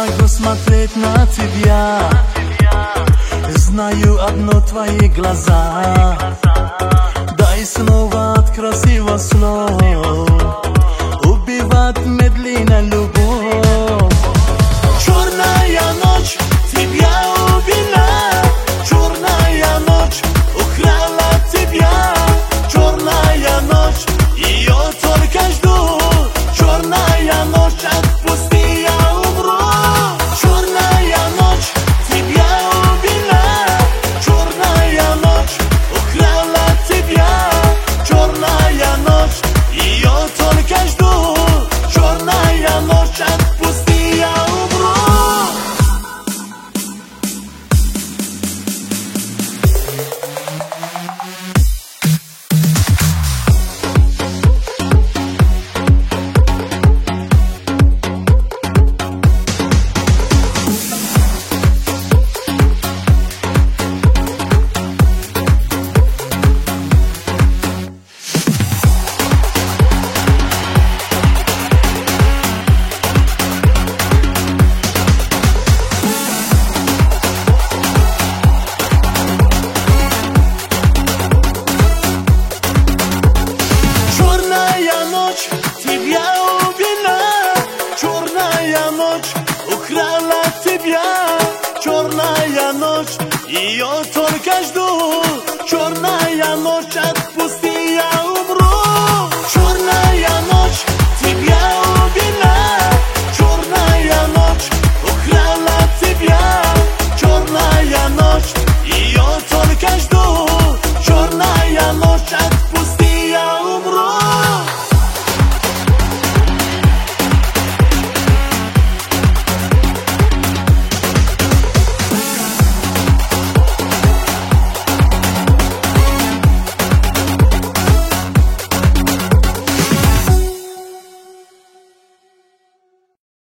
могу смотреть на тебя. Знаю одно твои глаза. Дай снова от красивых слов убивать медленно любовь. Черная ночь тебя убила, черная ночь украла тебя. Черная ночь, ее только жду. Черная ночь, отпусти, я умру. Черная ночь тебя убила, черная ночь украла тебя. Черная ночь, ее только жду. Черная ночь, отпусти, я умру. Тебя убила, черная ночь украла тебя. Черная ночь, ее только жду.